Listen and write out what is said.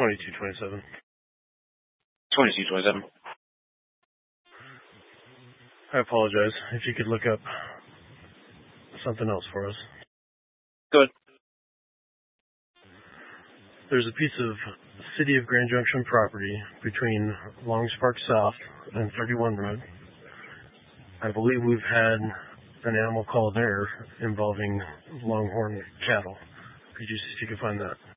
2227. 2227. I apologize. If you could look up something else for us. Good. There's a piece of City of Grand Junction property between Longs Park South and 31 Road. I believe we've had an animal call there involving longhorn cattle. Could you see if you can find that?